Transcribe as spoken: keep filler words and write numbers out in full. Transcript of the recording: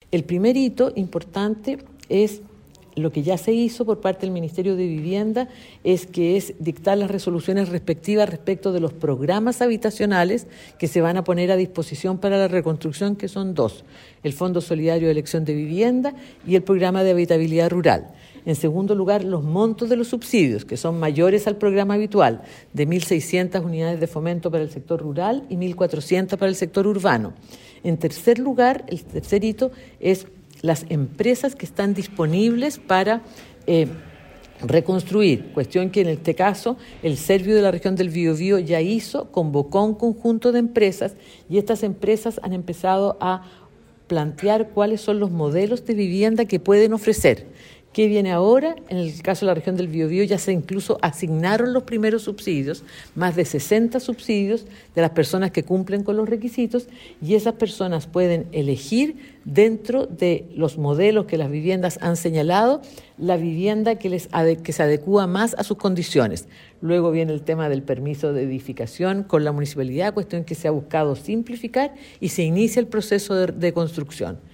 El primer hito importante es lo que ya se hizo por parte del Ministerio de Vivienda, es que es dictar las resoluciones respectivas respecto de los programas habitacionales que se van a poner a disposición para la reconstrucción, que son dos: el Fondo Solidario de Elección de Vivienda y el Programa de Habitabilidad Rural. En segundo lugar, los montos de los subsidios, que son mayores al programa habitual, de mil seiscientas unidades de fomento para el sector rural y mil cuatrocientas para el sector urbano. En tercer lugar, el tercer hito es las empresas que están disponibles para eh, reconstruir, cuestión que en este caso el Servio de la región del Biobío ya hizo, convocó un conjunto de empresas y estas empresas han empezado a plantear cuáles son los modelos de vivienda que pueden ofrecer. ¿Qué viene ahora? En el caso de la región del Biobío ya se incluso asignaron los primeros subsidios, más de sesenta subsidios de las personas que cumplen con los requisitos, y esas personas pueden elegir dentro de los modelos que las viviendas han señalado la vivienda que, les ade- que se adecúa más a sus condiciones. Luego viene el tema del permiso de edificación con la municipalidad, cuestión que se ha buscado simplificar, y se inicia el proceso de, de construcción.